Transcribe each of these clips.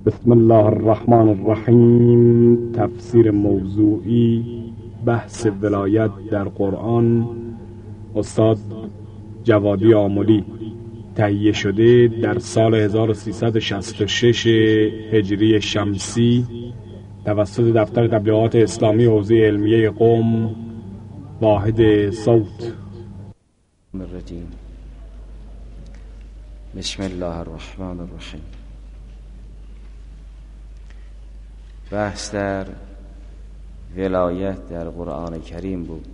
بسم الله الرحمن الرحیم. تفسیر موضوعی بحث ولایت در قرآن، استاد جوادی آملی. تهیه شده در سال 1366 هجری شمسی توسط دفتر تبلیغات اسلامی حوزه علمیه قم، واحد صوت. بسم الله الرحمن الرحیم. بحث در ولایت در قرآن کریم بود.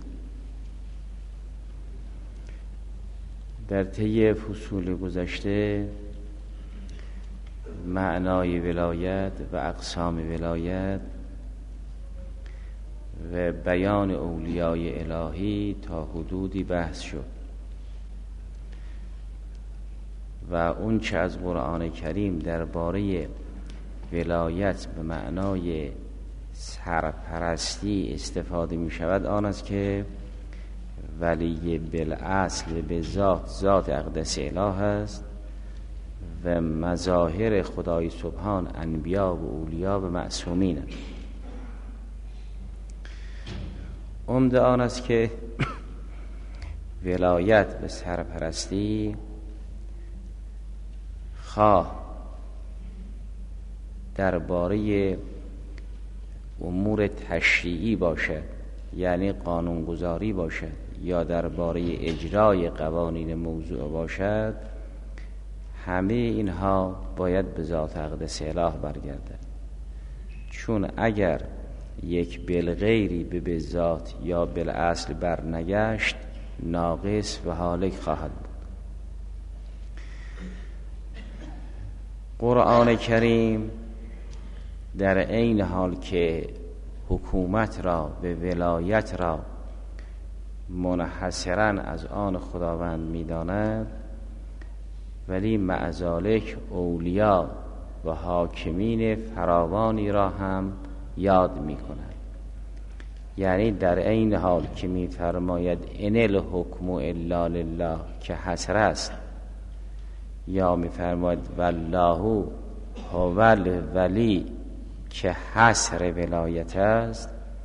در طی فصول گذشته معنای ولایت و اقسام ولایت و بیان اولیای الهی تا حدودی بحث شد و اون چه از قرآن کریم درباره ولایت به معنای سرپرستی استفاده می شود آن است که ولی بالاصل به ذات اقدس اله است و مظاهر خدای سبحان انبیا و اولیا و معصومین است. عمده آن است که ولایت به سرپرستی خواه درباره امور تشریعی باشد، یعنی قانونگذاری باشد، یا درباره اجرای قوانین موضوع باشد، همه اینها باید به ذات اقدس اله برگردد. چون اگر یک بالغیری به ذات یا بالاصل برنگشت ناقص و هالک خواهد بود. قرآن کریم در این حال که حکومت را و ولایت را منحصراً از آن خداوند می‌داند، ولی مع ذالک اولیا و حاکمین فراوانی را هم یاد می‌کند. یعنی در این حال که می‌فرماید ان الحکم الا لله که حصر است، یا می‌فرماید والله هو الولی که حصر ولایت است،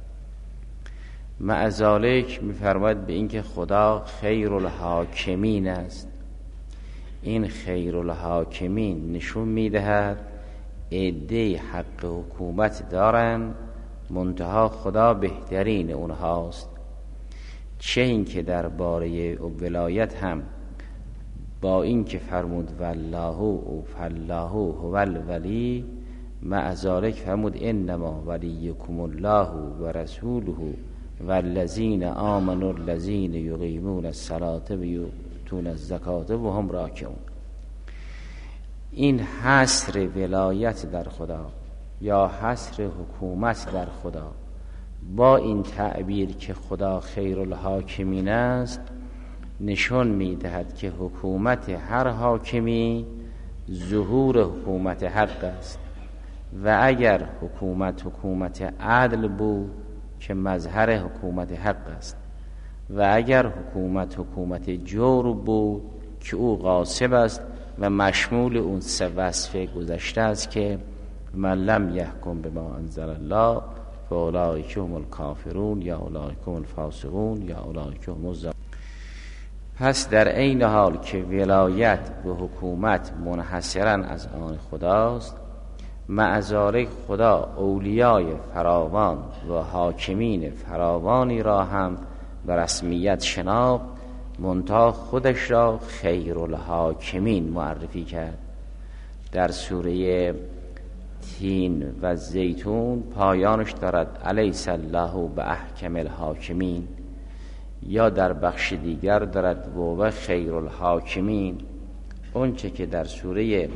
مع ذالک می‌فرماید به اینکه خدا خیر الحاکمین است. این خیر الحاکمین نشون می‌دهد عده حق حکومت دارن، منتها خدا بهترین اونهاست. چه اینکه درباره ولایت هم با اینکه فرمود والله او فالله هو الولی، مع ذالک فرمود انما ولیکم الله و رسوله والذین آمنوا الذین یقیمون الصلاة و یؤتون الزکاة و هم راکعون. این حصر ولایت در خدا یا حصر حکومت در خدا با این تعبیر که خدا خیر الحاکمین است نشون می‌دهد که حکومت هر حاکمی ظهور حکومت حق است، و اگر حکومت عدل بود که مظهر حکومت حق است، و اگر حکومت جور بود که او غاصب است و مشمول اون سه وصف گذشته است که من لم یحکم بما انزل الله فاولئک هم الکافرون یا اولئک هم الفاسقون یا اولئک هم الظالمون. پس در این حال که ولایت و حکومت منحصراً از آن خداست، مع ذالک خدا اولیای فراوان و حاکمین فراوانی را هم به رسمیت شناخت، منتها خودش را خیر الحاکمین معرفی کرد. در سوره تین و زیتون پایانش دارد الیس الله باحکم الحاکمین، یا در بخش دیگر دارد و خیر الحاکمین. اون چه که در سوره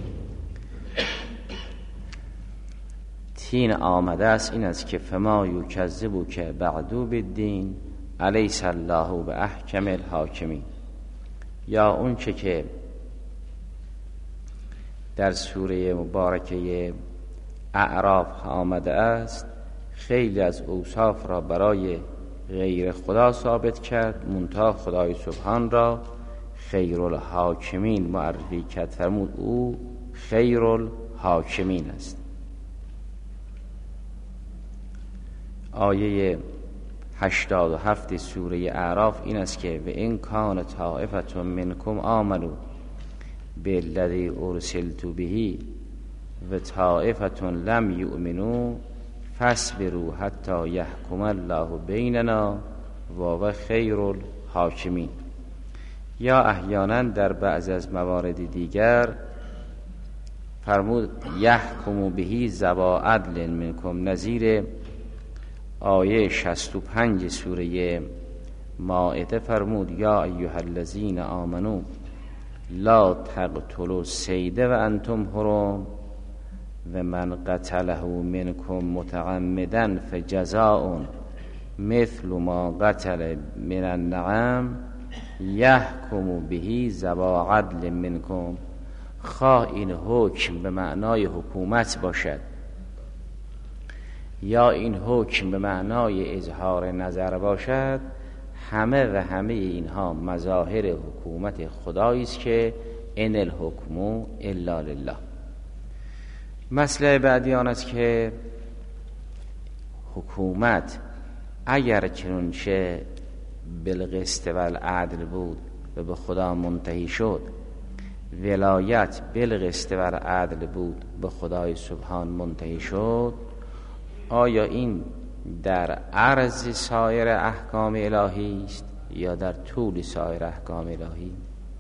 تین آمده است این است که فما یکذبک بعد بالدین الیس الله باحکم الحاکمین، یا اون چه که در سوره مبارکه اعراف آمده است خیلی از اوصاف را برای غیر خدا ثابت کرد، منتها خدای سبحان را خیر الحاکمین معرفی کرد، فرمود او خیر الحاکمین است. آیه 87 سوره اعراف این است که و این کان طائفة منکم آمنوا بالذی ارسلت به و طائفة لم یؤمنوا فاصبروا حتی یحکم الله بیننا و هو خیر الحاکمین. یا احیانا در بعض از موارد دیگر فرمود یحکم به ذوی عدل منکم، نظیر آیه 65 سوره مائده فرمود یا ایها الذین آمنوا لا تقتلوا الصید و انتم حرم و من قتله منکم متعمدا فجزاء مثل ما قتل من النعم یحکم به ذوی عدل منکم. خواه این حکم به معنای حکومت باشد یا این حکم به معنای اظهار نظر باشد، همه و همه اینها مظاهر حکومت خدایی است که ان الحکم الا لله. مسئله بعدی آن است که حکومت اگر چنانچه بالقسط و العدل بود و به خدا منتهی شد، ولایت بالقسط و العدل بود به خدای سبحان منتهی شد، آیا این در عرض سایر احکام الهی است یا در طول سایر احکام الهی؟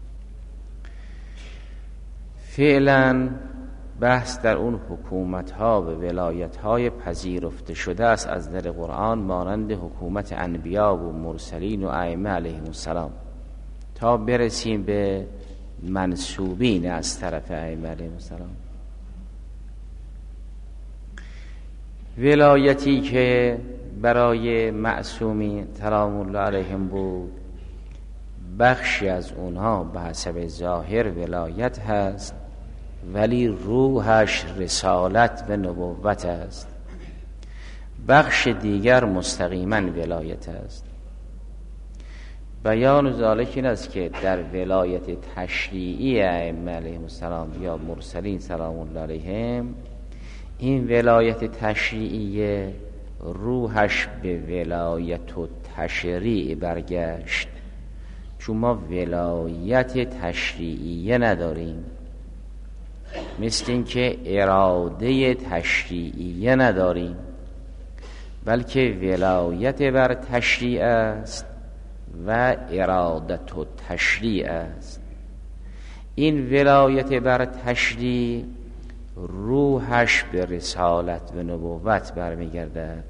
فعلا بحث در اون حکومت ها و ولایت های پذیرفته شده است از نظر قرآن، مانند حکومت انبیا و مرسلین و ائمه علیهم السلام، تا برسیم به منسوبین از طرف ائمه علیهم السلام. ولایتی که برای معصومین سلام الله علیهم بود، بخشی از اونها به حسب ظاهر ولایت هست ولی روحش رسالت و نبوت است. بخش دیگر مستقیما ولایت است. بیان ذالک این است که در ولایت تشریعی ائمه علیهم السلام یا مرسلین سلام الله علیهم، این ولایت تشریعی روحش به ولایت و تشریع برگشت، چون ما ولایت تشریعی نداریم، مثل این که اراده تشریعی نداریم، بلکه ولایت بر تشریع است و ارادت و تشریع است. این ولایت بر تشریع روحش به رسالت و نبوت برمیگردد.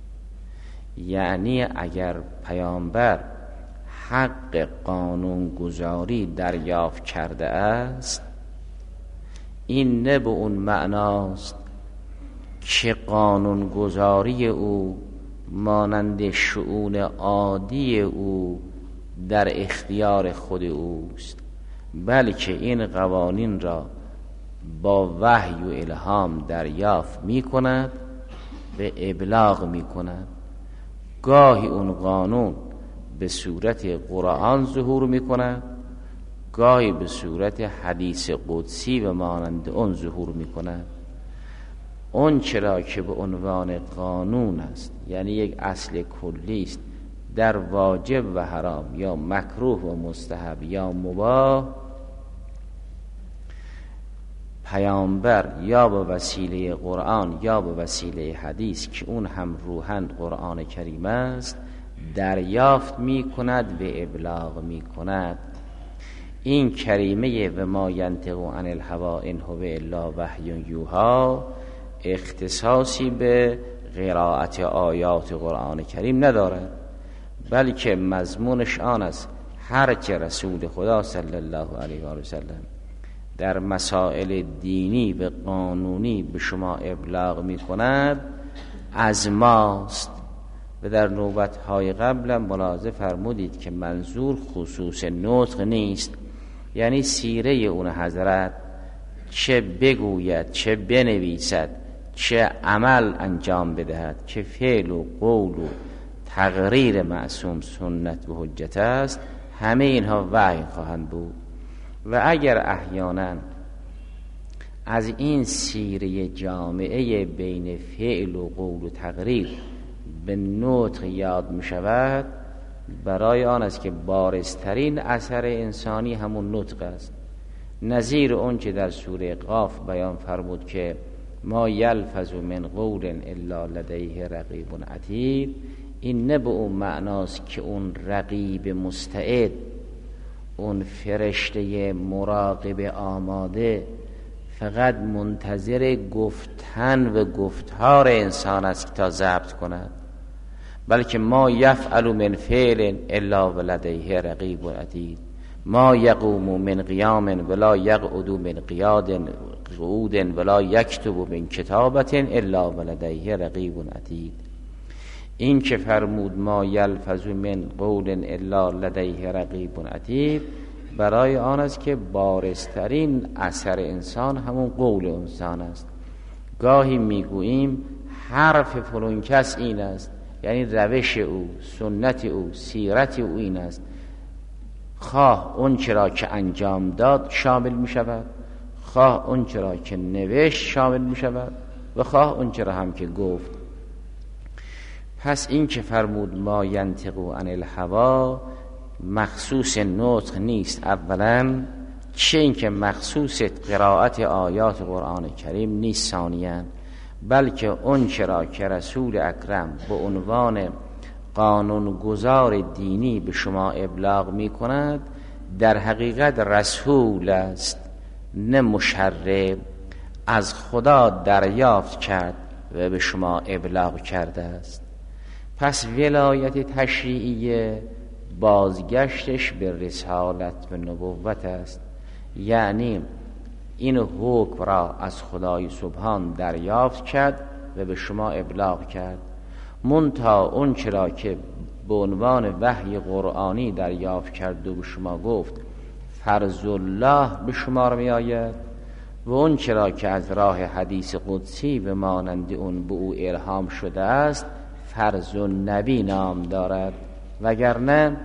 یعنی اگر پیامبر حق قانون گذاری دریافت کرده است، این نه به اون معناست که قانون گذاری او مانند شؤون عادی او در اختیار خود اوست، بلکه این قوانین را با وحی و الهام دریافت می کند و ابلاغ می کند. گاهی اون قانون به صورت قرآن ظهور می کند، گاهی به صورت حدیث قدسی و مانند اون ظهور می کند. اون چرا که به عنوان قانون است، یعنی یک اصل کلی است در واجب و حرام یا مکروه و مستحب یا مباح، پیامبر یا به وسیله قرآن یا به وسیله حدیث که اون هم روحاً قرآن کریم است دریافت می کند و ابلاغ می کند. این کریمه و ما ینطق عن الهوی ان هو الا وحی یوحی اختصاصی به قرائت آیات قرآن کریم ندارد، بلکه مضمونش آن است هر که رسول خدا صلی الله علیه و سلم در مسائل دینی و قانونی به شما ابلاغ می کند از ماست. و در نوبت‌های قبل ملاحظه فرمودید که منظور خصوص نطق نیست، یعنی سیره اون حضرت چه بگوید، چه بنویسد، چه عمل انجام بدهد که فعل و قول و تقریر معصوم سنت و حجت است، همه اینها وحی خواهند بود. و اگر احیانا از این سیره جامعه بین فعل و قول و تقریر به نطق یاد می شود برای آن است که بارزترین اثر انسانی همون نطق است. نظیر اون که در سوره قاف بیان فرمود که ما یلفظ من قول الا لدیه رقیب عتید، این نه به اون معناست که اون رقیب مستعد، اون فرشته مراقب آماده فقط منتظر گفتن و گفتار انسان است تا ضبط کند، بلکه ما یفعل من فعل الا ولدیه رقیب عتید، ما یقوم من قیام ولا یقعد من قعود ولا یکتب من کتابت الا ولدیه رقیب عتید. این که فرمود ما یلفظ من قول الا لدیه رقیب عتید برای آن است که بارزترین اثر انسان همون قول انسان است. گاهی میگوییم حرف فلان کس این است، یعنی روش او، سنت او، سیرت او این است. خواه اون چرا که انجام داد شامل می شود، خواه اون چرا که نوشت شامل می شود و خواه اون چرا هم که گفت. پس این که فرمود ما ینطق عن الهوا مخصوص نطق نیست اولا، چه این که مخصوص قرائت آیات قرآن کریم نیست ثانیاً، بلکه اون چرا که رسول اکرم به عنوان قانونگذار دینی به شما ابلاغ می کند در حقیقت رسول است نه مشرع، از خدا دریافت کرد و به شما ابلاغ کرده است. پس ولایت تشریعیه بازگشتش به رسالت و نبوت است، یعنی این حکم را از خدای سبحان دریافت کرد و به شما ابلاغ کرد. منتها اون چرا که به عنوان وحی قرآنی دریافت کرد و به شما گفت فرض الله به شما می آید، و اون چرا که از راه حدیث قدسی و مانند اون به او الهام شده است فرض النبی نام دارد، وگرنه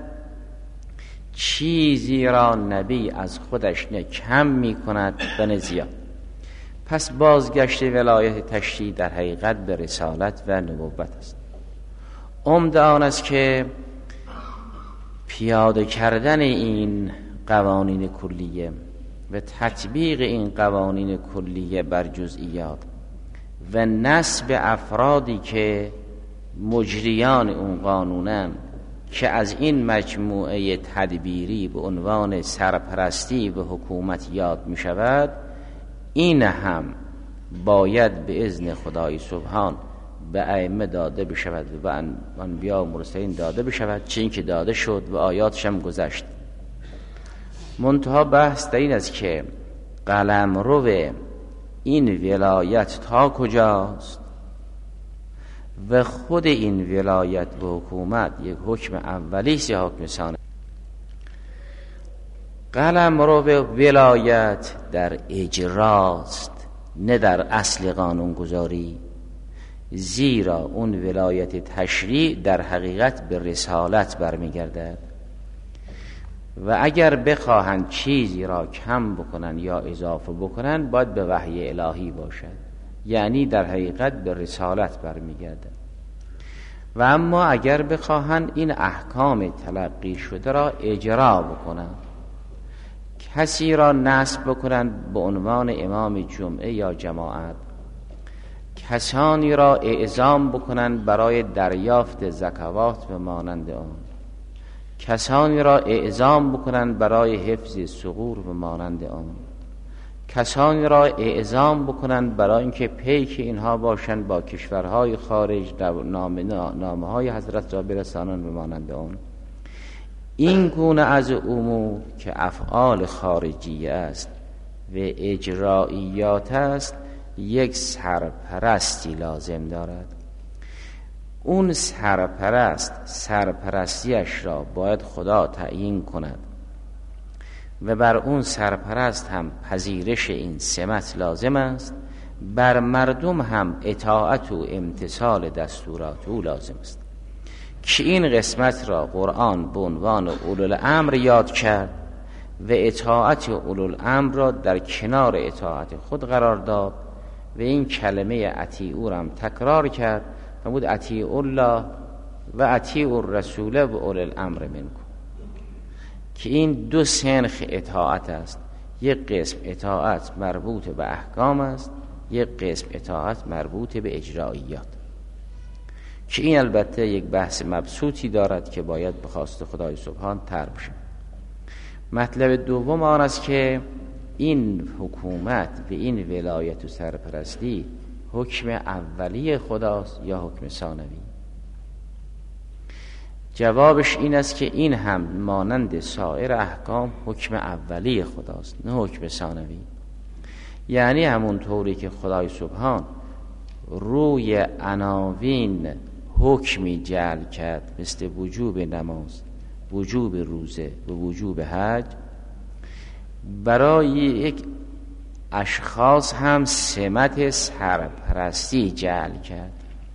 چیزی را نبی از خودش نه کم می کند و نه زیاد. پس بازگشت ولایت تشریع در حقیقت به رسالت و نبوت است. عمده آن است که پیاده کردن این قوانین کلیه و تطبیق این قوانین کلیه بر جزئیات و نصب افرادی که مجریان اون قانونن که از این مجموعه تدبیری به عنوان سرپرستی و حکومت یاد می شود، این هم باید به اذن خدای سبحان به ائمه داده بشود و به انبیاء و مرسلین داده بشود، چه این که داده شد و آیاتش هم گذشت. منتها بحث در این است که قلمرو این ولایت تا کجاست و خود این ولایت و حکومت یک حکم اولیست یا حکم ثانی. قلمرو ولایت در اجراست نه در اصل قانون گذاری، زیرا اون ولایت تشریع در حقیقت به رسالت برمیگردد و اگر بخواهند چیزی را کم بکنن یا اضافه بکنن باید به وحی الهی باشد، یعنی در حقیقت به رسالت برمیگردد. و اما اگر بخواهند این احکام تلقی شده را اجرا بکنن، کسی را نصب بکنن به عنوان امام جمعه یا جماعت، کسانی را اعزام بکنن برای دریافت زکوات و مانند آن، کسانی را اعزام بکنن برای حفظ ثغور و مانند آن، کسانی را اعزام بکنن برای اینکه پیک اینها باشند با کشورهای خارج نامه های حضرت را برسانند و مانند آن. این گونه از امور که افعال خارجی است و اجرائیات است یک سرپرستی لازم دارد. اون سرپرست سرپرستیش را باید خدا تعیین کند و بر اون سرپرست هم پذیرش این سمت لازم است، بر مردم هم اطاعت و امتثال دستورات او لازم است که این قسمت را قرآن به عنوان اولوالامر یاد کرد و اطاعت اولوالامر را در کنار اطاعت خود قرار داد و این کلمه اطیعو را هم تکرار کرد فرمود اطیعوا الله و اطیعوا الرسول و اولی الامر منکم، که این دو سنخ اطاعت است. یک قسم اطاعت مربوط به احکام است، یک قسم اطاعت مربوط به اجرائیات، که این البته یک بحث مبسوطی دارد که باید به خواست خدای سبحان طرح بشه. مطلب دوم آن است که این حکومت و این ولایت و سرپرستی حکم اولی خداست یا حکم ثانوی؟ جوابش این است که این هم مانند سایر احکام حکم اولی خداست، نه حکم ثانوی. یعنی همون طوری که خدای سبحان روی عناوین حکمی جعل کرد مثل وجوب نماز، وجوب روزه و وجوب حج، برای یک اشخاص هم سمت سرپرستی جعل کرد.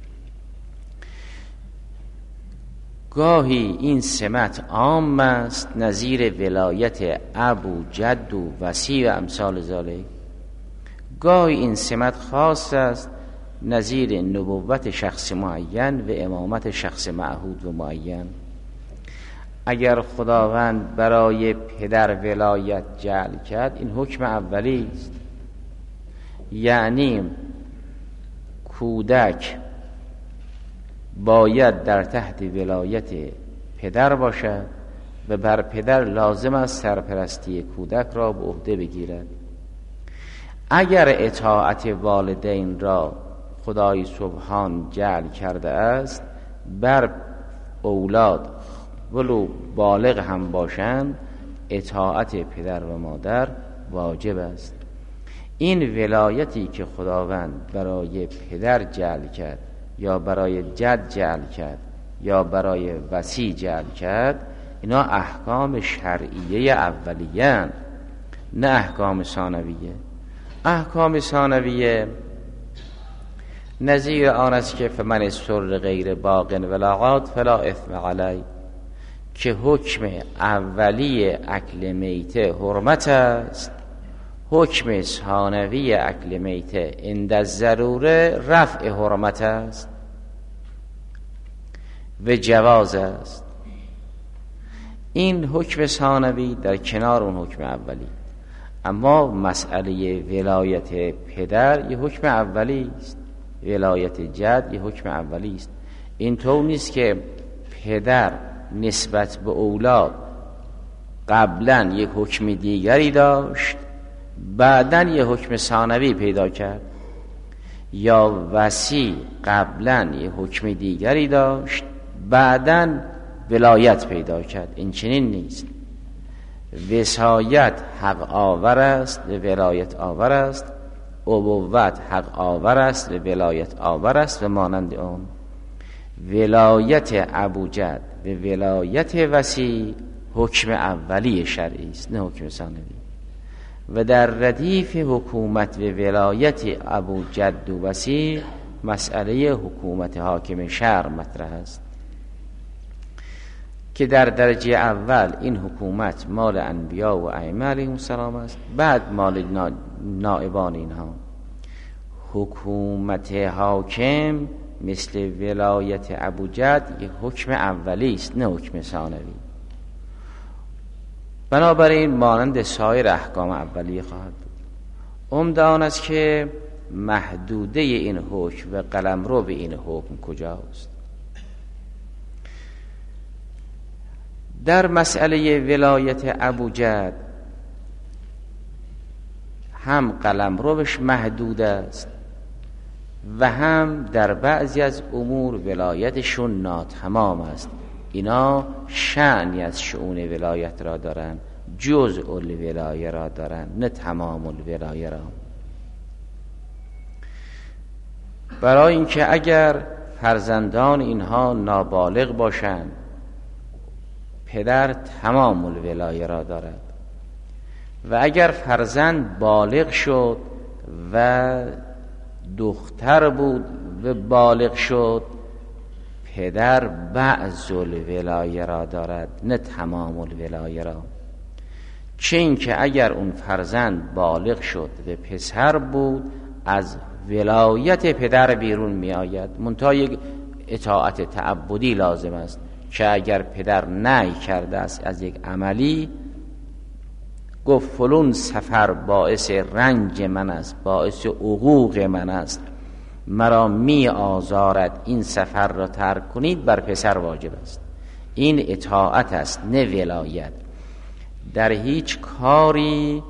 گاهی این سمت عام است، نظیر ولایت ابو جد و وصی و امثال ذالک. گاهی این سمت خاص است، نظیر نبوت شخص معین و امامت شخص معهود و معین. اگر خداوند برای پدر ولایت جعل کرد، این حکم اولی است، یعنی کودک باید در تحت ولایت پدر باشد و بر پدر لازم است سرپرستی کودک را به عهده بگیرد. اگر اطاعت والدین را خدای سبحان جعل کرده است، بر اولاد ولو بالغ هم باشند اطاعت پدر و مادر واجب است. این ولایتی که خداوند برای پدر جعل کرد یا برای جد جعل کرد یا برای وصی جعل کرد، اینا احکام شرعیه اولیه، نه احکام ثانویه. احکام ثانویه نظیر آن است که فمن اضطر غیر باغ ولا عاد فلا اثم علیه، که حکم اولی اکل میته حرمت است، حکم ثانوی اکل میته عند الضروره رفع حرمت است و جواز است. این حکم ثانوی در کنار اون حکم اولی. اما مسئله ولایت پدر یه حکم اولی است، ولایت جد یه حکم اولی است. این طور نیست که پدر نسبت به اولاد قبلا یک حکم دیگری داشت بعداً یه حکم ثانوی پیدا کرد، یا وصی قبلا یه حکم دیگری داشت بعداً ولایت پیدا کرد. این چنین نیست. وصایت حق آور است و ولایت آور است، ابوت حق آور است و ولایت آور است و مانند اون. ولایت ابوجد و ولایت وصی حکم اولی شرعی است، نه حکم ثانوی. و در ردیف حکومت و ولایت ابوجد و وصی مسئله حکومت حاکم شرع مطرح است که در درجه اول این حکومت مال انبیا و ائمه علیهم السلام است، بعد مال نائبان اینها. حکومت حاکم مثل ولایت ابوجد یک حکم اولی است، نه حکم ثانوی. بنابراین مانند سایر احکام اولیه خواهد بود. عمده آن است که محدوده این حکم و قلمرو به این حکم کجاست. در مسئله ولایت ابوجد هم قلمروش محدود است و هم در بعضی از امور ولایتشون ناتمام است. اینا شأنی از شؤون ولایت را دارن، جزء الولایه را دارن، نه تمام الولایه را. برای اینکه اگر فرزندان اینها نابالغ باشند، پدر تمام الولایه را دارد، و اگر فرزند بالغ شد و دختر بود و بالغ شد، پدر بعض الولایه را دارد، نه تمام الولایه را. چه این که اگر اون فرزند بالغ شد و پسر بود، از ولایت پدر بیرون می آید، منتها یک اطاعت تعبدی لازم است که اگر پدر نهی کرده است از یک عملی، گفت فلان سفر باعث رنج من است، باعث عقوق من است، مرا می آزارد، این سفر را ترک کنید، بر پسر واجب است. این اطاعت است نه ولایت. در هیچ کاری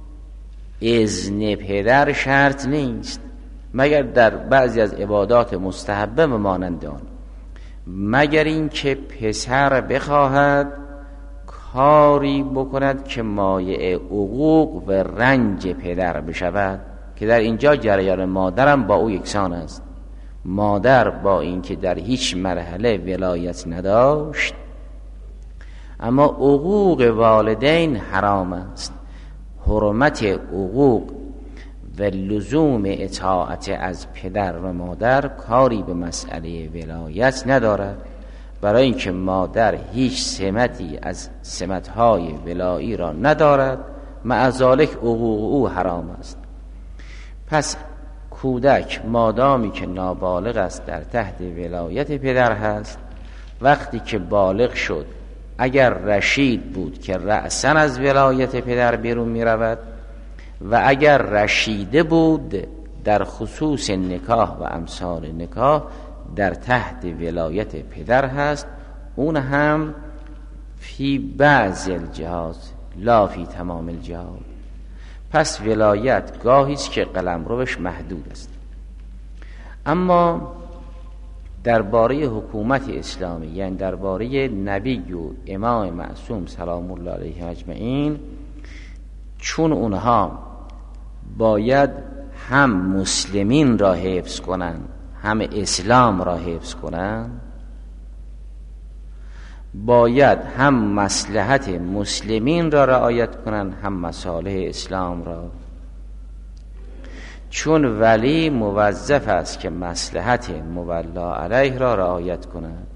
اذن پدر شرط نیست، مگر در بعضی از عبادات مستحبه و مانند آن، مگر این که پسر بخواهد کاری بکند که مایع عقوق و رنج پدر بشود، که در اینجا جریان مادرم با او یکسان است. مادر با اینکه در هیچ مرحله ولایت نداشت، اما حقوق والدین حرام است. حرمت حقوق و لزوم اطاعت از پدر و مادر کاری به مسئله ولایت ندارد، برای اینکه مادر هیچ سمتی از سمتهای ولایی را ندارد، مع ذالک حقوق او حرام است. پس کودک مادامی که نابالغ است در تحت ولایت پدر هست، وقتی که بالغ شد اگر رشید بود که رأساً از ولایت پدر بیرون می رود، و اگر رشیده بود در خصوص نکاح و امثال نکاح در تحت ولایت پدر هست، اون هم فی بعض الجهات لا فی تمام الجهات. پس ولایت گاهی است که قلمروش محدود است. اما درباره حکومت اسلامی، یعنی درباره نبی و امام معصوم سلام الله علیه اجمعین، چون اونها باید هم مسلمین را حفظ کنند، هم اسلام را حفظ کنند، باید هم مصلحت مسلمین را رعایت کنند، هم مصالح اسلام را. چون ولی موظف است که مصلحت مولا علیه را رعایت کند،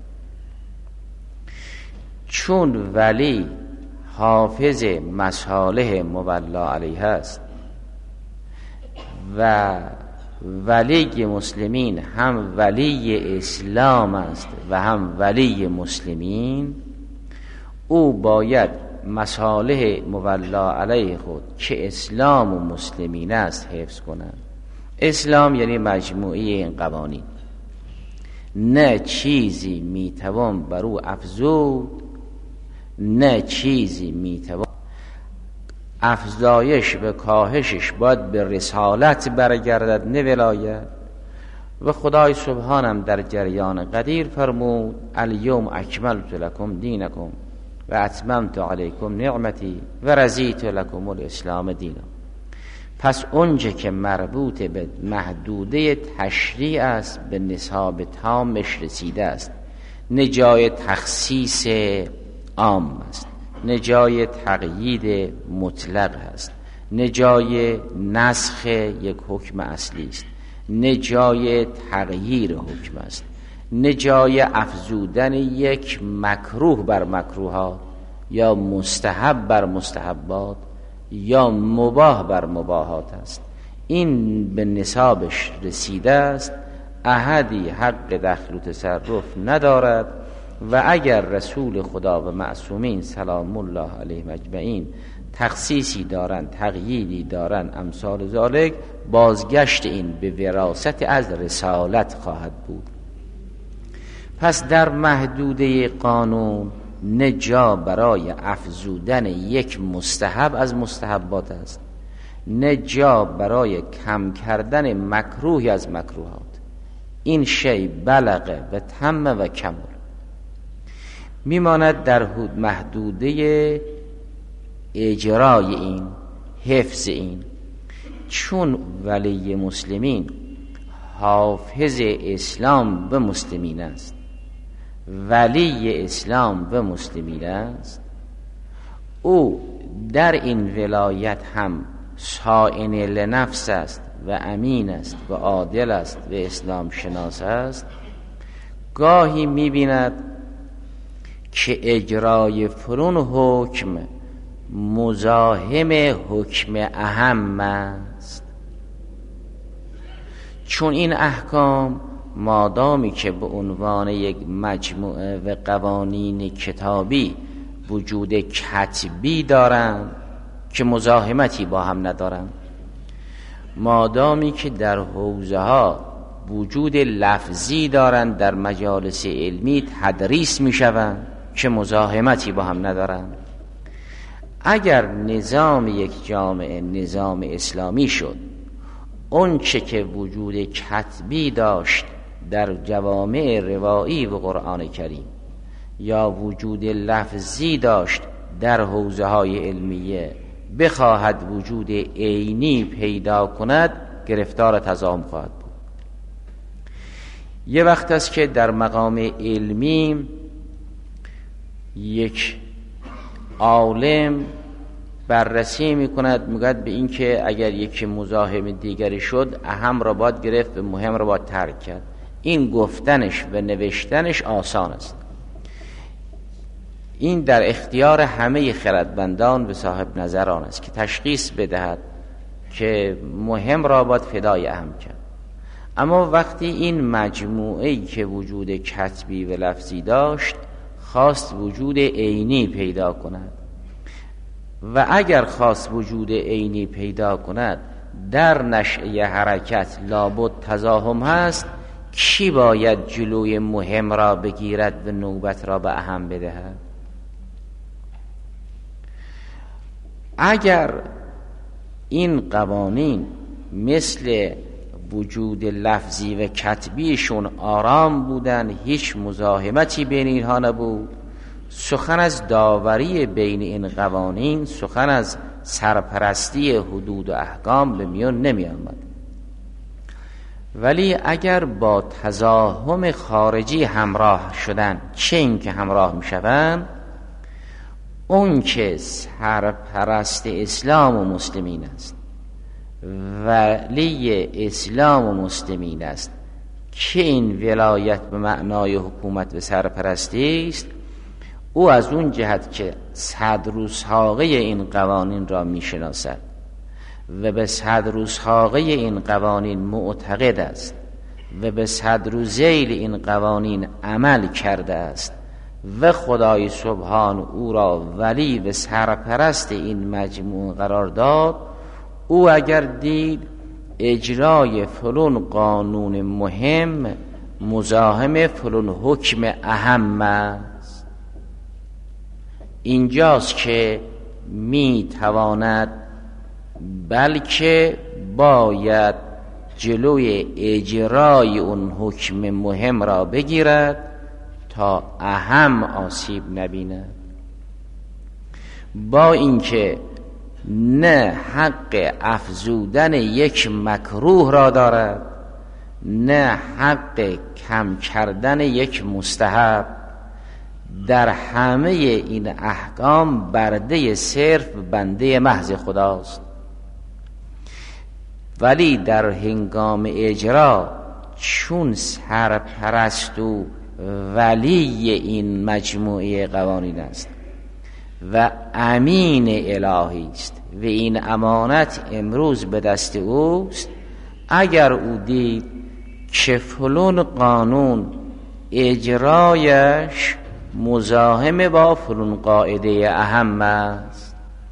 چون ولی حافظ مصالح مولا علیه است و ولی مسلمین هم ولی اسلام است و هم ولی مسلمین، او باید مصالح مولا علیه خود که اسلام و مسلمین است حفظ کند. اسلام یعنی مجموعه این قوانین، نه چیزی میتوان بر او افزود، نه چیزی میتوان افزایش و کاهشش باید به رسالت برگردد، نه ولایت. و خدای سبحانم در جریان قدیر فرمود الیوم اکملت لکم دینکم و اتممت علیکم نعمتی و رضیت لکم الاسلام دینا. پس اونچه که مربوط به محدوده تشریع است به نصاب تامش رسیده است، نه جای تخصیص عام است، نه جای تقیید مطلق است، نه جای نسخ یک حکم اصلی است، نه جای تغییر حکم است، نه جای افزودن یک مکروه بر مکروهات یا مستحب بر مستحبات یا مباح بر مباحات است. این به نصابش رسیده است، احدی حق دخل و تصرف ندارد. و اگر رسول خدا و معصومین سلام الله علیهم اجمعین تخصیصی دارند، تقییدی دارند، امثال ذالک، بازگشت این به وراثت از رسالت خواهد بود. پس در محدوده قانون نه جا برای افزودن یک مستحب از مستحبات است، نه جا برای کم کردن مکروهی از مکروهات. این شی بلغه و تم و کمل. میماند در محدوده اجرای این، حفظ این. چون ولی مسلمین حافظ اسلام و مسلمین است، ولی اسلام و مسلمین است، او در این ولایت هم صائن لنفس است و امین است و عادل است و اسلام شناس است. گاهی میبیند که اجرای فرون حکم مزاحم حکم اهم است، چون این احکام مادامی که به عنوان یک مجموعه و قوانین کتابی وجود کتبی دارند که مزاحمتی با هم ندارند، مادامی که در حوزه ها وجود لفظی دارند در مجالس علمی تدریس می شوند که مزاحمتی با هم ندارند. اگر نظام یک جامعه نظام اسلامی شد، اون چه که وجود کتبی داشت در جوامع روایی و قرآن کریم یا وجود لفظی داشت در حوزه های علمیه بخواهد وجود عینی پیدا کند، گرفتار تضاهم خواهد بود. یه وقت است که در مقام علمی یک عالم بررسی میکند، میگوید به این که اگر یکی مزاحم دیگری شد، اهم را باید گرفت و مهم را باید ترک کرد. این گفتنش و نوشتنش آسان است. این در اختیار همه خردمندان و صاحب نظران است که تشخیص بدهد که مهم را باید فدای اهم کرد. اما وقتی این مجموعه‌ای که وجود کتبی و لفظی داشت خواست وجود عینی پیدا کند و اگر خواست وجود عینی پیدا کند، در نشأه حرکت لابد تزاحم هست. کی باید جلوی مهم را بگیرد و نوبت را به اهم بدهد؟ اگر این قوانین مثل وجود لفظی و کتبیشون آرام بودن، هیچ مزاحمتی بین اینها نبود، سخن از داوری بین این قوانین، سخن از سرپرستی حدود و احکام به میان نمی آمد. ولی اگر با تزاحم خارجی همراه شدن، چه این که همراه می شوند، اون که سرپرست اسلام و مسلمین است، ولی اسلام و مسلمین است که این ولایت به معنای حکومت و سرپرستی است، او از اون جهت که صدروسحاقه این قوانین را میشناسد و به صدروسحاقه این قوانین معتقد است و به صدروذیل این قوانین عمل کرده است و خدای سبحان او را ولی و سرپرست این مجموعه قرار داد، او اگر دید اجرای فلان قانون مهم مزاحم فلان حکم اهم است، اینجاست که می تواند بلکه باید جلوی اجرای اون حکم مهم را بگیرد تا اهم آسیب نبیند. با اینکه نه حق افزودن یک مکروه را دارد، نه حق کم کردن یک مستحب. در همه این احکام برده صرف بنده محض خداست، ولی در هنگام اجرا چون سرپرست و ولی این مجموعه قوانین است و امین الهی است و این امانت امروز به دست اوست، اگر او دید که فلان قانون اجرایش مزاحم با فلان قاعده اهم است،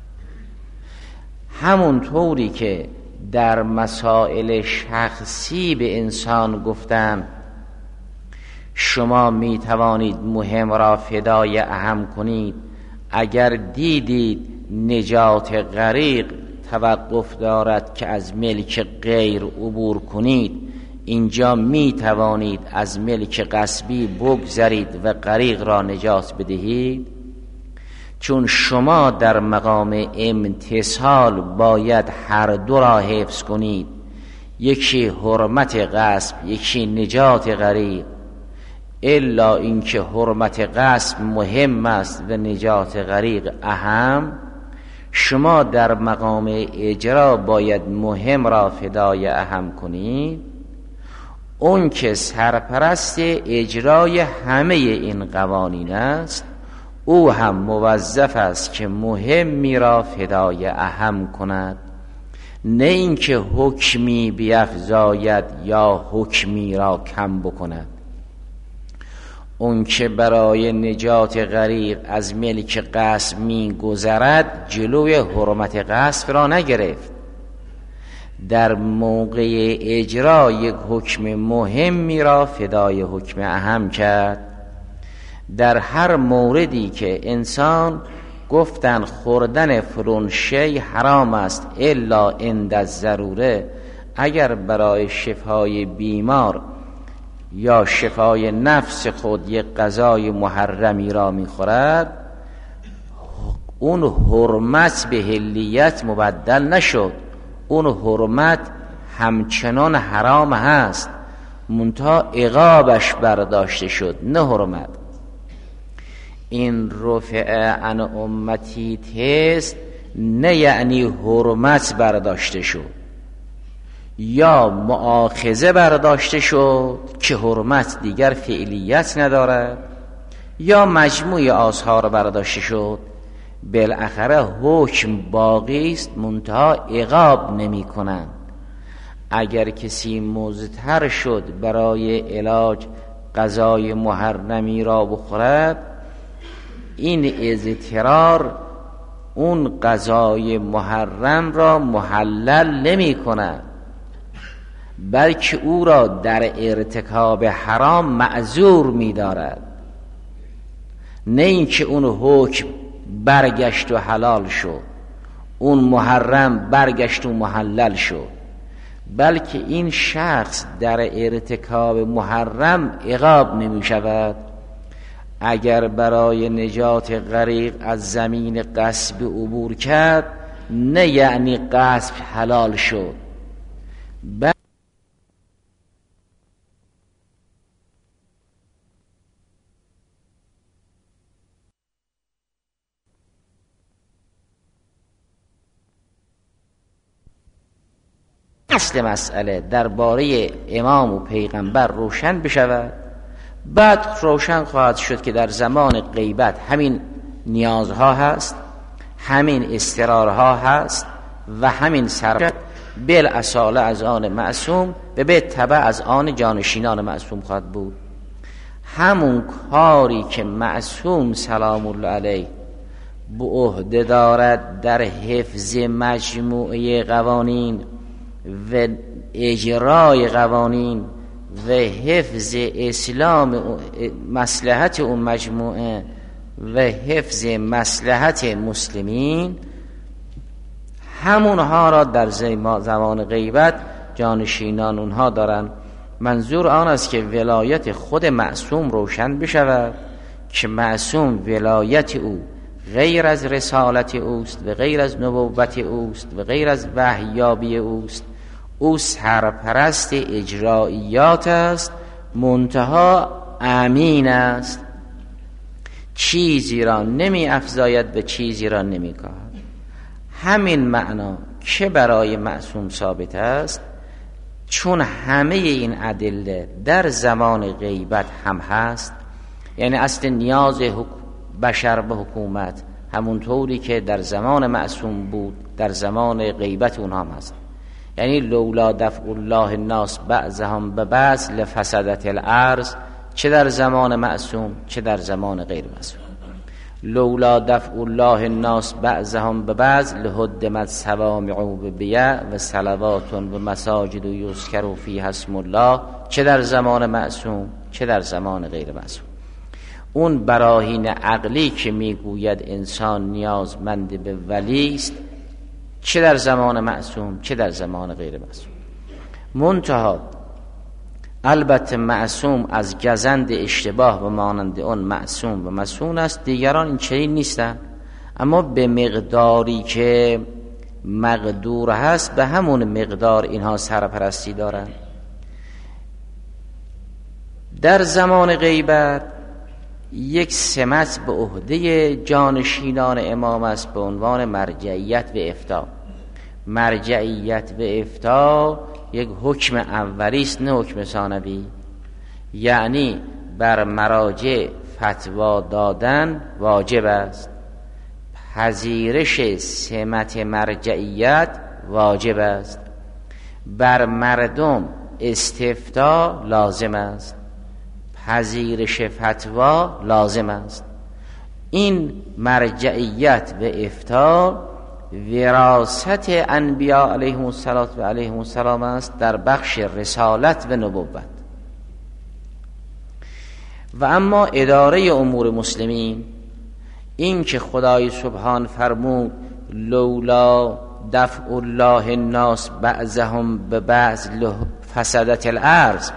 همون طوری که در مسائل شخصی به انسان گفتن شما می توانید مهم را فدای اهم کنید، اگر دیدید نجات غریق توقف دارد که از ملک غیر عبور کنید، اینجا می توانید از ملک غصبی بگذرید و غریق را نجات بدهید. چون شما در مقام امتصال باید هر دو را حفظ کنید، یکی حرمت غصب، یکی نجات غریق. الا اینکه حرمت غصب مهم است و نجات غریق اهم، شما در مقام اجرا باید مهم را فدای اهم کنید. اون که سرپرست اجرای همه این قوانین است، او هم موظف است که مهمی را فدای اهم کند، نه اینکه حکمی بیفزاید یا حکمی را کم بکند. اون که برای نجات غریق از ملک غصب می گذرد جلوی حرمت غصب را نگرفت. در موقع اجرا یک حکم مهمی را فدای حکم اهم کرد. در هر موردی که انسان گفتن خوردن فلان شی حرام است الا عند الضروره، اگر برای شفای بیمار یا شفای نفس خود یک غذای محرمی را میخورد، اون حرمت به حلیت مبدل نشد، اون حرمت همچنان حرام هست، منتها عقابش برداشته شد نه حرمت. این رفع عن امتی تست نه یعنی حرمت برداشته شد یا مؤاخذه برداشته شد که حرمت دیگر فعلیت ندارد، یا مجموع آثار برداشته شد. بالاخره حکم باقی است، منتها عقاب نمی کنند. اگر کسی مضطر شد برای علاج غذای محرمی را بخورد، این اضطرار اون غذای محرم را محلل نمی کند، بلکه او را در ارتکاب حرام معذور می دارد. نه اینکه اون حکم برگشت و حلال شد، اون محرم برگشت و محلل شد، بلکه این شخص در ارتکاب محرم عقاب نمی شود. اگر برای نجات غریق از زمین غصب عبور کرد، نه یعنی غصب حلال شد، اصل مسئله درباره امام و پیغمبر روشن بشود. بعد روشن خواهد شد که در زمان غیبت همین نیازها هست، همین استرارها هست و همین سر بالاصاله از آن معصوم و به تبع از آن جانشینان معصوم خواهد بود. همون کاری که معصوم سلام الله علیه به عهده دارد در حفظ مجموعه قوانین و اجرای قوانین و حفظ اسلام مصلحت اون مجموعه و حفظ مصلحت مسلمین، همونها را در زمان غیبت جانشینان اونها دارن. منظور آن است که ولایت خود معصوم روشن بشود که معصوم ولایت او غیر از رسالت اوست و غیر از نبوت اوست و غیر از وحیابی اوست، او سرپرست اجراییات است، منتها امین است، چیزی را نمی افزاید و چیزی را نمی کاهد. همین معنا که برای معصوم ثابت است، چون همه این ادله در زمان غیبت هم هست، یعنی اصل نیاز بشر به حکومت همونطوری که در زمان معصوم بود در زمان غیبت اونها هم هست. یعنی لولا دفع الله الناس بعضهم ببعض لفسدت الارض، چه در زمان معصوم چه در زمان غیر معصوم. لولا دفع الله الناس بعضهم ببعض لهدمت صوامع ببیع و صلوات و مساجد یذکر فیها اسم الله، چه در زمان معصوم چه در زمان غیر معصوم. اون براهین عقلی که میگوید انسان نیازمند به ولی است، چه در زمان معصوم چه در زمان غیر معصوم. منتها البته معصوم از گزند اشتباه و مانند اون معصوم و مسئول است، دیگران این چنین نیستن، اما به مقداری که مقدور هست به همون مقدار اینها سرپرستی دارن. در زمان غیبت یک سمت به عهده جانشینان امام است به عنوان مرجعیت و افتاء. مرجعیت و افتاء یک حکم اولی است نه حکم ثانوی، یعنی بر مراجع فتوا دادن واجب است. پذیرش سمت مرجعیت واجب است، بر مردم استفتاء لازم است، پذیرش فتوا لازم است. این مرجعیت و افتاء وراثت انبیاء علیهم السلام است در بخش رسالت و نبوت. و اما اداره امور مسلمین، این که خدای سبحان فرمود لولا دفع الله الناس بعضهم ببعض فسدت الارض،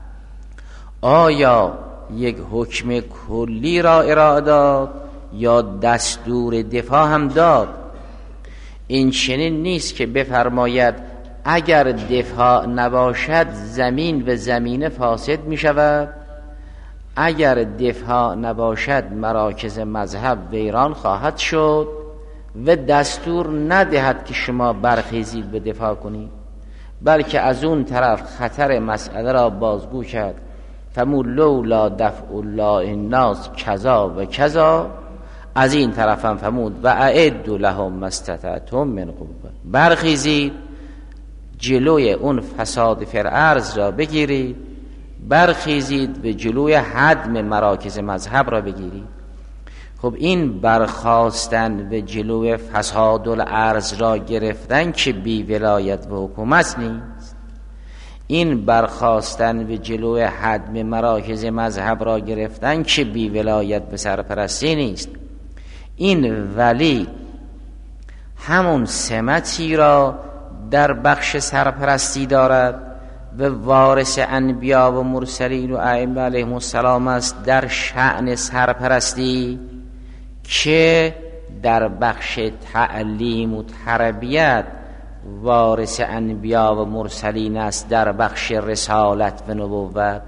آیا یک حکم کلی را ارائه داد یا دستور دفاع هم داد؟ این چنین نیست که بفرماید اگر دفاع نباشد زمین و زمینه فاسد می شود، اگر دفاع نباشد مراکز مذهب ویران خواهد شد، و دستور ندهد که شما برخیزید به دفاع کنید، بلکه از اون طرف خطر مسئله را بازگو کرد. فمو لولا دفع الله الناس کذا و کذا، از این طرف هم فرمود و اعدوا لهم ما استطعتم من قوة، برخیزید جلوی اون فساد فی الارض را بگیرید، برخیزید و جلوی هدم مراکز مذهب را بگیرید. خب این برخاستن و جلوی فساد الارض را گرفتن که بی ولایت و حکومت نیست، این برخاستن و جلوی هدم مراکز مذهب را گرفتن که بی ولایت و سرپرستی نیست. این ولی همون سمتی را در بخش سرپرستی دارد و وارث انبیا و مرسلین و ائمه علیهم السلام است در شأن سرپرستی، که در بخش تعلیم و تربیت وارث انبیا و مرسلین است در بخش رسالت و نبوت.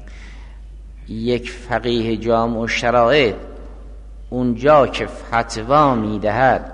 یک فقیه جامع الشرائع اونجا که فتوا میدهد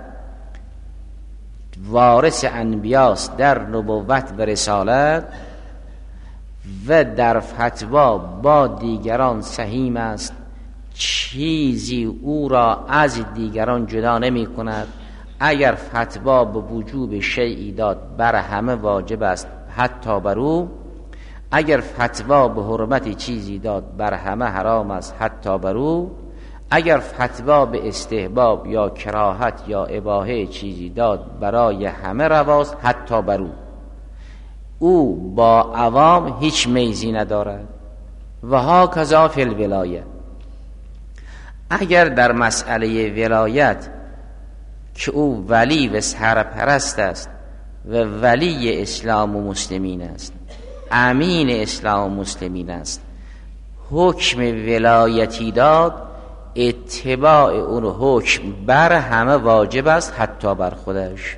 وارث انبیاست در نبوت و رسالت، و در فتوا با دیگران سهیم است، چیزی او را از دیگران جدا نمی کند. اگر فتوا به وجوب شیئی داد بر همه واجب است حتی بر او، اگر فتوا به حرمت چیزی داد بر همه حرام است حتی بر او، اگر فتوا به استحباب یا کراهت یا اباحه چیزی داد برای همه رواست حتی بر او با عوام هیچ میزی ندارد. و هاکذا فی الولایه، اگر در مسئله ولایت که او ولی و سرپرست است و ولی اسلام و مسلمین است، امین اسلام و مسلمین است، حکم ولایتی داد، اتباع اون حکم بر همه واجب است حتی بر خودش.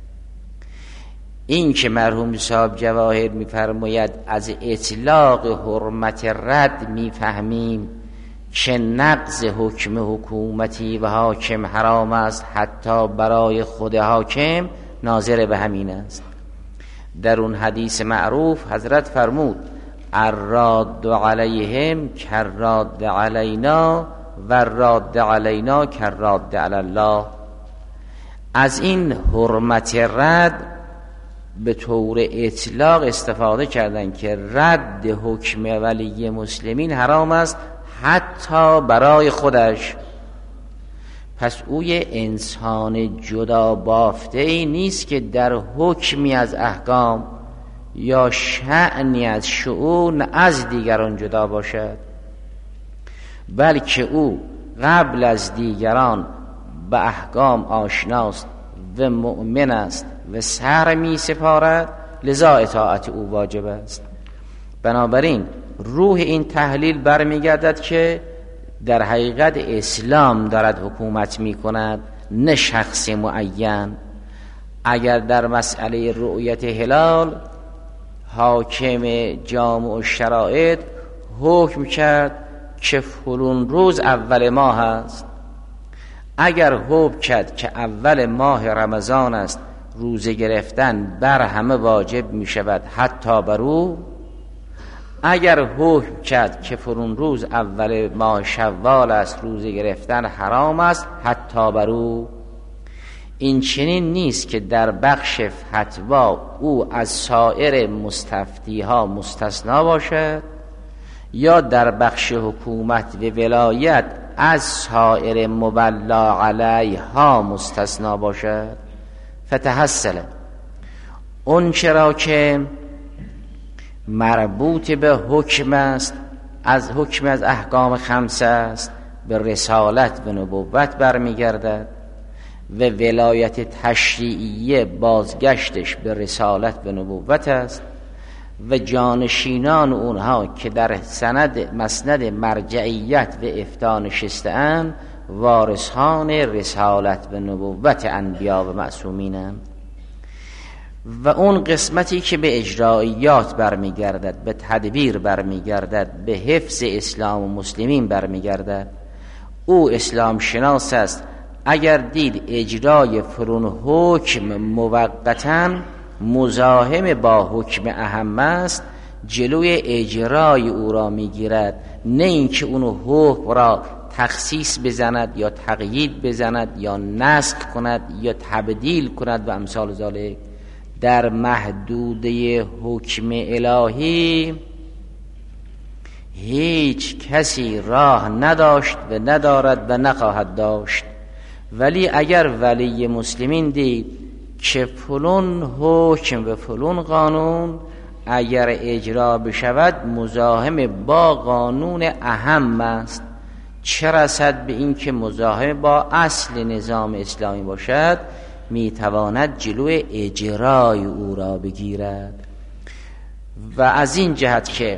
این که مرحوم صاحب جواهر می‌فرماید از اطلاق حرمت رد می‌فهمیم که نقض حکم حکومتی و حاکم حرام است حتی برای خود حاکم، ناظر به همین است. در اون حدیث معروف حضرت فرمود الراد علیهم کراد علینا و الراد علینا کراد علی الله. از این حرمت رد به طور اطلاق استفاده کردن که رد حکم ولی مسلمین حرام است حتی برای خودش. پس اوی انسان جدا بافته ای نیست که در حکمی از احکام یا شأنی از شؤون از دیگران جدا باشد، بلکه او قبل از دیگران به احکام آشناست و مؤمن است و سر می سپارد، لذا اطاعت او واجب است. بنابراین روح این تحلیل برمیگردد که در حقیقت اسلام دارد حکومت می کند، نه شخص معین. اگر در مسئله رؤیت هلال حاکم جامع الشرائع حکم کرد که فلان روز اول ماه است، اگر حکم کرد که اول ماه رمضان است، روزه گرفتن بر همه واجب می شود حتی بر او. اگر حکم کرد که فرون روز اول ماه شوال است، روزه گرفتن حرام است حتی بر او. این چنین نیست که در بخش فتوا او از سایر مستفتیها مستثنا باشد یا در بخش حکومت و ولایت از سایر مبلا علیها مستثنا باشد. فتحصل اون چرا که مربوط به حکم است، از حکم از احکام خمسه است، به رسالت و نبوت برمیگردد و ولایت تشریعیه بازگشتش به رسالت و نبوت است و جانشینان اونها که در مسند مرجعیت و افتاء نشسته‌اند وارثان رسالت و نبوت انبیا و معصومینند. و اون قسمتی که به اجرایات برمیگردد، به تدبیر برمیگردد، به حفظ اسلام و مسلمین برمیگردد، او اسلام شناس است. اگر دید اجرای فرون حکم موقتاً مزاحم با حکم اهم است، جلوی اجرای او را میگیرد، نه اینکه اونو حکم را تخصیص بزند یا تقیید بزند یا نسخ کند یا تبدیل کند و امثال ذالک. در محدوده حکم الهی هیچ کسی راه نداشت و ندارد و نخواهد داشت. ولی اگر ولی مسلمین دید که فلان حکم و فلان قانون اگر اجرا بشود مزاحم با قانون اهم است، چه رسد به این که مزاحم با اصل نظام اسلامی باشد، میتواند جلوی اجرای او را بگیرد. و از این جهت که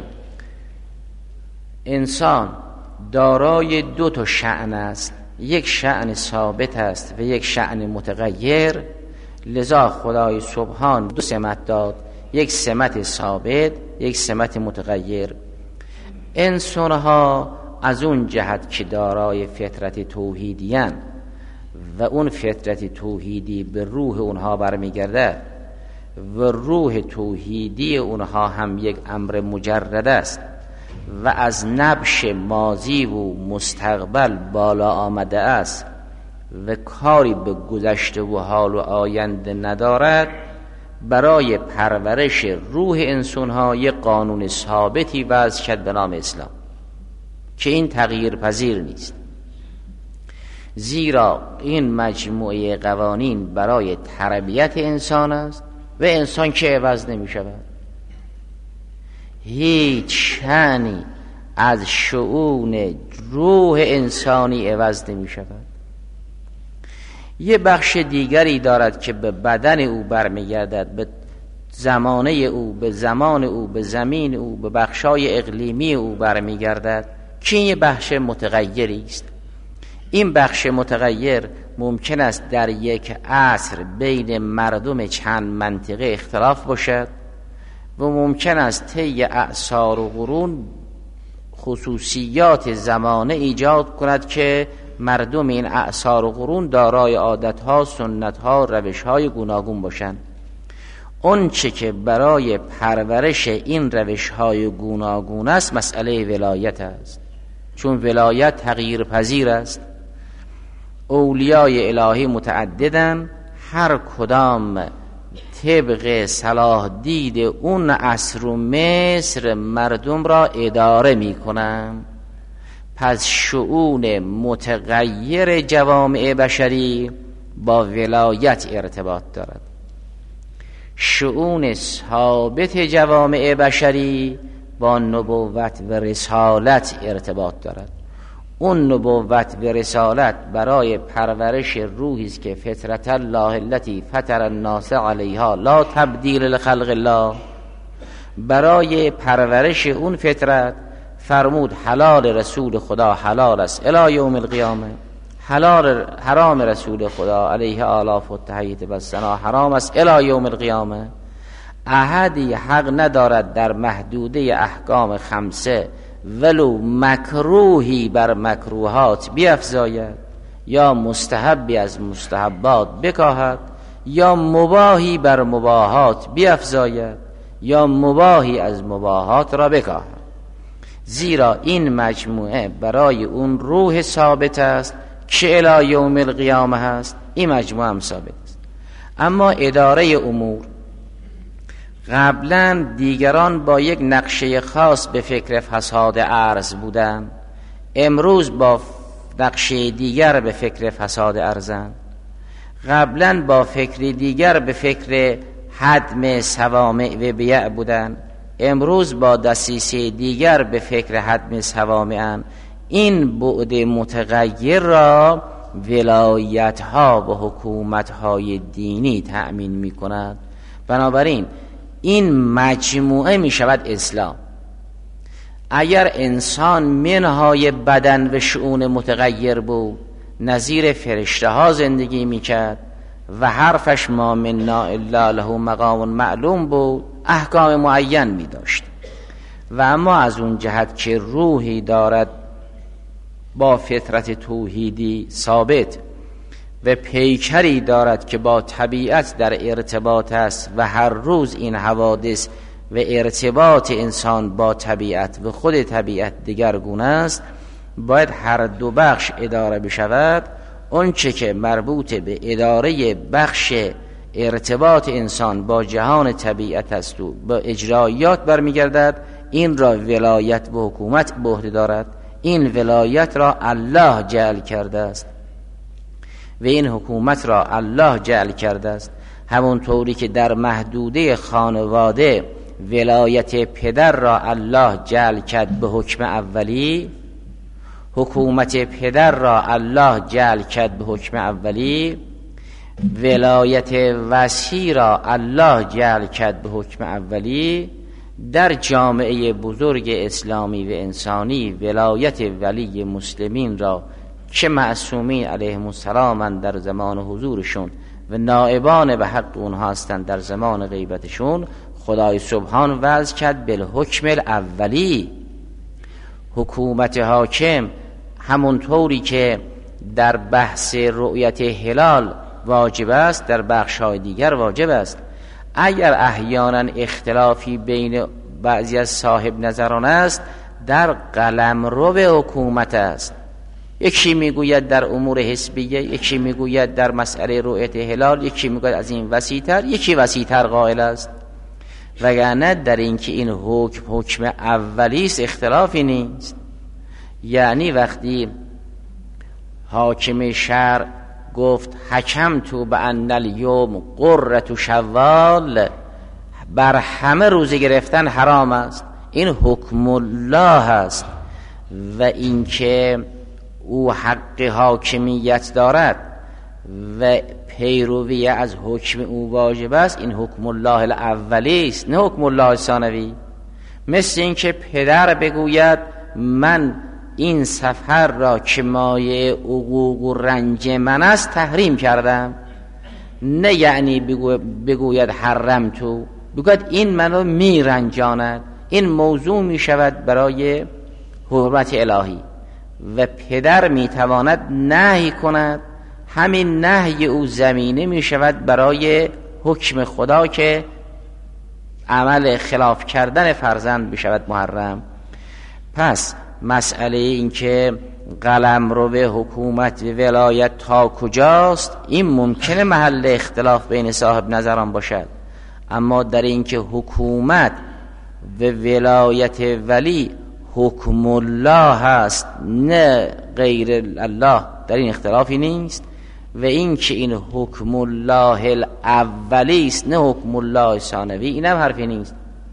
انسان دارای دو تا شأن است، یک شأن ثابت است و یک شأن متغیر، لذا خدای سبحان دو سمت داد، یک سمت ثابت، یک سمت متغیر. انسانها از اون جهت که دارای فطرت توحیدیان و اون فطرت توحیدی به روح اونها برمیگرده و روح توحیدی اونها هم یک امر مجرد است و از نبش ماضی و مستقبل بالا آمده است و کاری به گذشته و حال و آینده ندارد، برای پرورش روح انسانها یک قانون ثابتی وضع کرد به نام اسلام که این تغییر پذیر نیست. زیرا این مجموعه قوانین برای تربیت انسان است و انسان که عوض نمی شود. هیچ شأنی از شؤون روح انسانی عوض نمی شود. یه بخش دیگری دارد که به بدن او برمیگردد، به زمانه او، به زمان او، به زمین او، به بخشای اقلیمی او برمیگردد که این یه بخش متغیری است. این بخش متغیر ممکن است در یک عصر بین مردم چند منطقه اختلاف باشد و ممکن است طی اعصار و قرون خصوصیات زمانه ایجاد کند که مردم این اعصار و قرون دارای عادتها، سنتها، روشهای گوناگون باشند. اون چه که برای پرورش این روشهای گوناگون است مسئله ولایت است، چون ولایت تغییر پذیر است. اولیای الهی متعددن، هر کدام طبق صلاح دید اون عصر و مصر مردم را اداره می کنن. پس شؤون متغیر جوامع بشری با ولایت ارتباط دارد، شؤون ثابت جوامع بشری با نبوت و رسالت ارتباط دارد. اون نبوت و رسالت برای پرورش روحی است که فطرت الله التي فطر الناس علیها لا تبدیل لخلق الله. برای پرورش اون فطرت فرمود حلال رسول خدا حلال است الی یوم القیامه، حرام رسول خدا علیه آلاف و تحییت و ثنا حرام است الی یوم القیامه. احدی حق ندارد در محدوده احکام خمسه ولو مکروهی بر مکروهات بیفزاید یا مستحبی از مستحبات بکاهد یا مباهی بر مباهات بیفزاید یا مباهی از مباهات را بکاهد. زیرا این مجموعه برای اون روح ثابت است که الی یوم القیامه هست این مجموعه هم ثابت است. اما اداره امور، قبلا دیگران با یک نقشه خاص به فکر فساد ارض بودند، امروز با نقشه دیگر به فکر فساد ارزند. قبلا با فکر دیگر به فکر هدم صوامع و بیع بودند، امروز با دسیسه دیگر به فکر هدم صوامع‌اند. این بعد متغیر را ولایت‌ها و حکومت‌های دینی تأمین می‌کند. بنابراین این مجموعه می‌شود اسلام. اگر انسان منهای بدن و شؤون متغیر بود، نظیر فرشته ها زندگی میکرد و حرفش ما منا الا له مقام معلوم بود، احکام معین میداشت. و اما از اون جهت که روحی دارد با فطرت توحیدی ثابت و پیکری دارد که با طبیعت در ارتباط است و هر روز این حوادث و ارتباط انسان با طبیعت و خود طبیعت دگرگونه است، باید هر دو بخش اداره بشود. اون چه که مربوط به اداره بخش ارتباط انسان با جهان طبیعت است و با اجرایات برمیگردد، این را ولایت و حکومت به عهده دارد. این ولایت را الله جعل کرده است و این حکومت را الله جعل کرده است. همونطوری که در محدوده خانواده ولایت پدر را الله جعل کرد به حکم اولی، حکومت پدر را الله جعل کرد به حکم اولی، ولایت وصی را الله جعل کرد به حکم اولی. در جامعه بزرگ اسلامی و انسانی ولایت ولی مسلمین را که معصومین علیهم السلام در زمان حضورشون و نائبان به حق اونها هستند در زمان غیبتشون، خدای سبحان وضع کرد بالحکم الاولی. حکومت حاکم همونطوری که در بحث رؤیت هلال واجب است، در بخش‌های دیگر واجب است. اگر احیانا اختلافی بین بعضی از صاحب نظران است، در قلمرو حکومت است. یکی میگوید در امور حزبیه، یکی میگوید در مسئله رؤیت هلال، یکی میگوید از این وسیع‌تر، یکی وسیع‌تر قائل است. وگرنه در اینکه این حکم اولی است اختلافی نیست. یعنی وقتی حاکم شهر گفت حکم تو به ان الیوم قرة شوال، بر همه روزه گرفتن حرام است، این حکم الله است. و اینکه او حق حاکمیت دارد و پیروی از حکم او واجب است، این حکم الله الاولی است، نه حکم الله ثانوی. مثل اینکه پدر بگوید من این سفر را که مایه عقوق و رنج من است تحریم کردم، نه یعنی بگوید حرم تو، بگوید این منو میرنجاند. این موضوع می شود برای حرمت الهی و پدر می تواند نهی کند. همین نهی او زمینه می شود برای حکم خدا که عمل خلاف کردن فرزند بشود محرم. پس مسئله این که قلمرو حکومت و ولایت تا کجاست، این ممکنه محل اختلاف بین صاحب نظران باشد. اما در این که حکومت و ولایت ولی حکم الله هست نه غیر الله، در این اختلافی نیست. و این که این حکم الله الاولی است نه حکم الله ثانوی، این هم حرفی نیست.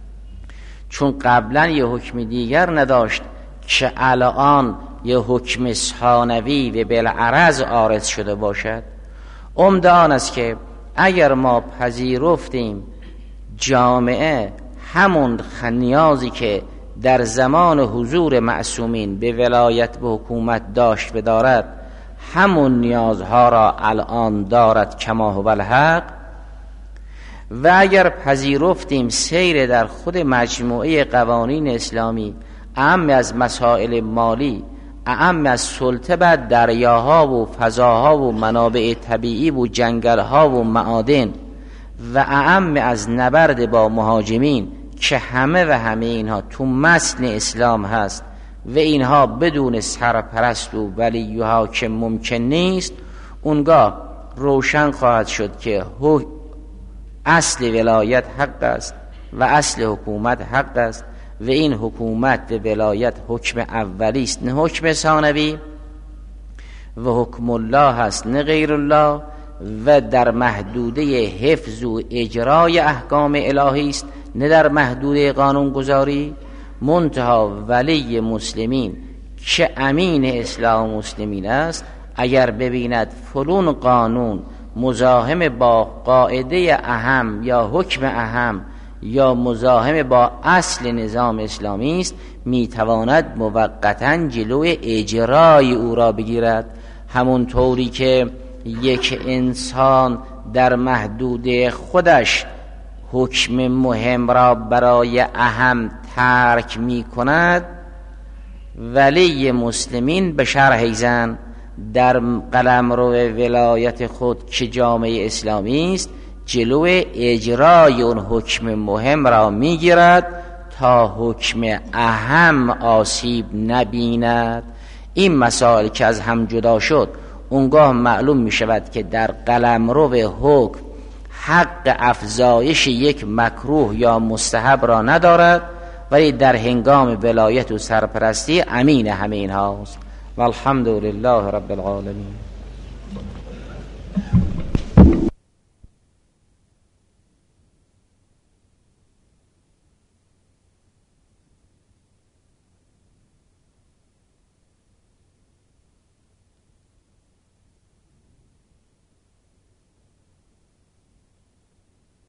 چون قبلا یه حکم دیگر نداشت که الان یه حکم ثانوی و بالعرض عارض شده باشد. عمده آن است که اگر ما پذیرفتیم جامعه همون نیازی که در زمان حضور معصومین به ولایت به حکومت داشت و دارد، همون نیازها را الان دارد کما هو الحق، و اگر پذیرفتیم سیر در خود مجموعه قوانین اسلامی اعم از مسائل مالی، اعم از سلطه بر دریاها و فضاها و منابع طبیعی و جنگلها و معادن، و اعم از نبرد با مهاجمین که همه و همه اینها تو متن اسلام هست و اینها بدون سرپرست و ولی حاکم ممکن نیست، اونگاه روشن خواهد شد که اصل ولایت حق است و اصل حکومت حق است و این حکومت و ولایت حکم اولی است نه حکم ثانوی و حکم الله است نه غیر الله و در محدوده حفظ و اجرای احکام الهی است نه در محدوده قانونگذاری. منتها ولی مسلمین که امین اسلام مسلمین است اگر ببیند فلون قانون مزاحم با قاعده اهم یا حکم اهم یا مزاحم با اصل نظام اسلامی است میتواند موقتاً جلوی اجرای او را بگیرد. همون طوری که یک انسان در محدوده خودش حکم مهم را برای اهم ترک می کند، ولی مسلمین به شرح ایزن در قلمرو ولایت خود که جامعه اسلامی است جلوی اجرای اون حکم مهم را می گیرد تا حکم اهم آسیب نبیند. این مسائل که از هم جدا شد اونگاه معلوم می شود که در قلمرو حکم حق افزایش یک مکروه یا مستحب را ندارد، ولی در هنگام ولایت و سرپرستی امین همه این هاست. والحمد لله رب العالمین.